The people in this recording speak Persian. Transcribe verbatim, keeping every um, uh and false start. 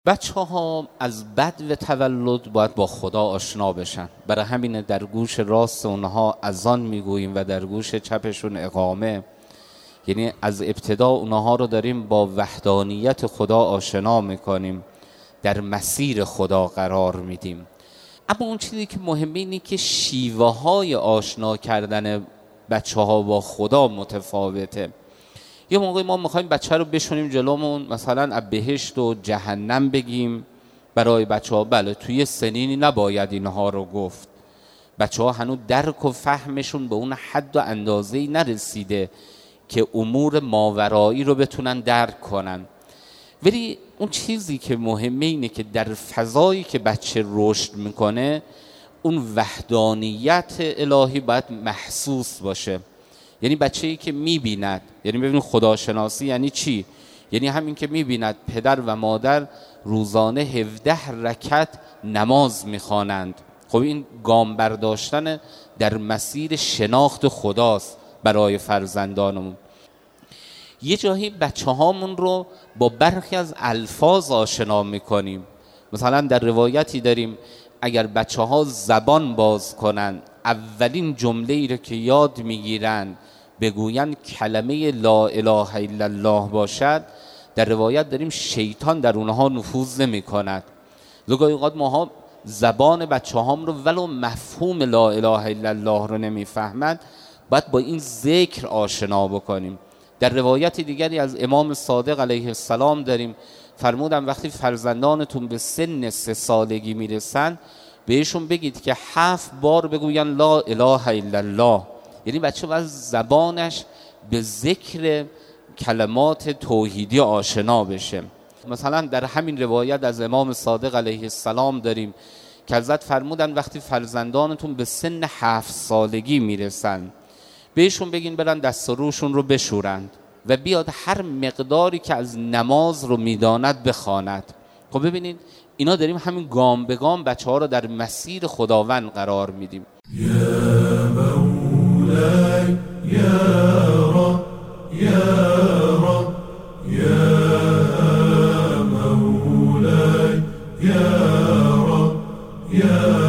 بچه ها از بدو تولد باید با خدا آشنا بشن. برای همین در گوش راست اونها اذان میگوییم و در گوش چپشون اقامه. یعنی از ابتدا اونها رو داریم با وحدانیت خدا آشنا میکنیم، در مسیر خدا قرار میدیم. اما اون چیزی که مهمه اینه که شیوه های آشنا کردن بچه ها با خدا متفاوته. یه موقعی ما میخوایم بچه رو بشونیم جلومون، مثلا از بهشت و جهنم بگیم برای بچه ها. بله، توی سنینی نباید اینها رو گفت. بچه ها هنوز درک و فهمشون به اون حد و اندازه‌ای نرسیده که امور ماورایی رو بتونن درک کنن. ولی اون چیزی که مهمه اینه که در فضایی که بچه رشد میکنه اون وحدانیت الهی باید محسوس باشه. یعنی بچه‌ای که می‌بیند، یعنی ببینید خداشناسی یعنی چی؟ یعنی همین که می‌بیند پدر و مادر روزانه هفده رکعت نماز می‌خوانند. خب این گام برداشتن در مسیر شناخت خداست برای فرزندانمون. یه جایی بچه‌هامون رو با برخی از الفاظ آشنا می‌کنیم. مثلا در روایتی داریم اگر بچه‌ها زبان باز کنن، اولین جمله‌ای رو که یاد می‌گیرن بگوین کلمه لا اله الا الله باشد، در روایت داریم شیطان در اونها نفوذ نمی کند. لگای اوقات ماها زبان بچه هام رو ولو مفهوم لا اله الا الله رو نمی فهمند، باید با این ذکر آشنا بکنیم. در روایت دیگری از امام صادق علیه السلام داریم فرمودن وقتی فرزندانتون به سن سه سالگی میرسن بهشون بگید که هفت بار بگوین لا اله الا الله. یعنی بچه باید زبانش به ذکر کلمات توحیدی آشنا بشه. مثلا در همین روایت از امام صادق علیه السلام داریم که حضرت فرمودن وقتی فرزندانتون به سن هفت سالگی میرسن بهشون بگین برن دست و روشون رو بشورند و بیاد هر مقداری که از نماز رو میداند بخواند. خب ببینید اینا داریم همین گام به گام بچه ها رو در مسیر خداوند قرار میدیم. مولاي يا رب يا رب يا مولاي يا رب يا